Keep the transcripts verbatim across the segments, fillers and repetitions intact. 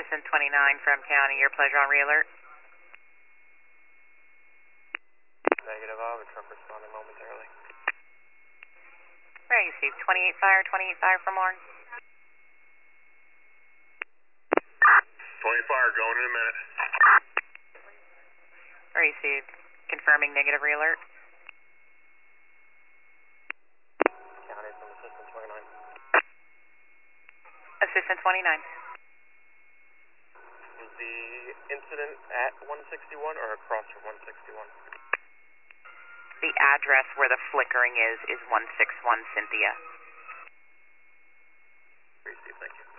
Assistant twenty-nine from County, your pleasure on re-alert. Negative, I'll have a truck responding momentarily. Where you see twenty-eight fire, twenty-eight fire from Warren. twenty fire, going in a minute. Where you see confirming negative re-alert. County from Assistant twenty-nine. Assistant twenty-nine. Was the incident at one sixty-one or across from one sixty-one? The address where the flickering is is one sixty-one Cynthia. Receive, thank you.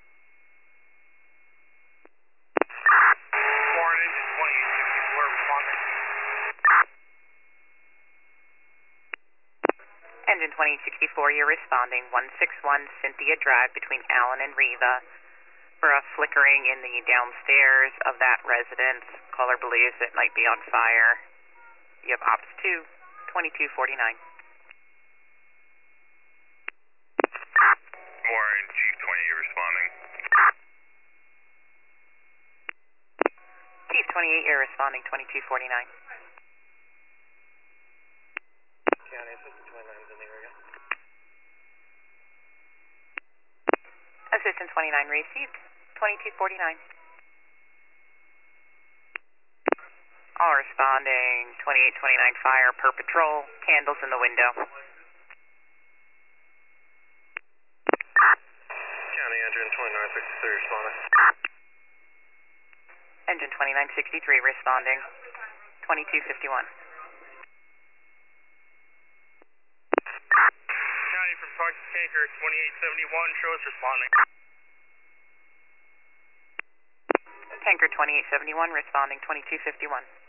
Warren, engine twenty-eight sixty-four responding. Engine twenty-eight sixty-four, you're responding. one sixty-one Cynthia Drive between Allen and Riva for a flickering in the downstairs of that residence. Caller believes it might be on fire. You have ops two, twenty-two forty-nine. Warren, Chief twenty-eight responding. Chief twenty-eight, you're responding, twenty-two forty-nine. County Assistant twenty-nine is in the area. Assistant twenty-nine received, twenty-two forty-nine. All responding, twenty-eight twenty-nine fire per patrol, candles in the window. County engine twenty-nine sixty-three responding. Engine twenty-nine sixty-three responding, twenty-two fifty-one. County from Project Tanker twenty-eight seventy-one, show us responding. Tanker twenty-eight seventy-one responding, twenty-two fifty-one.